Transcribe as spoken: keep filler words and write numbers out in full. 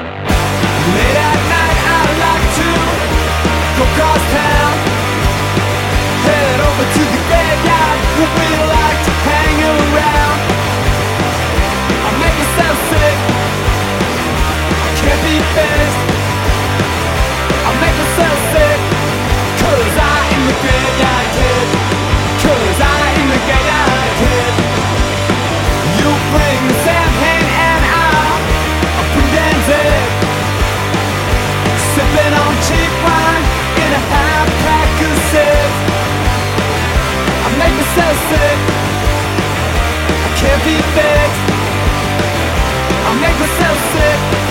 Late at night I like to go cross town, head over to the graveyard where we like to hang around. I make myself sick, I can't be fixed. I make myself sick, cause I am the graveyard kid. Cause I am the graveyard kid. You bring the champagne and I'll bring Danzig, sipping on cheap wine in a half pack of cigs. I make myself sick, I can't be fixed. I make myself sick.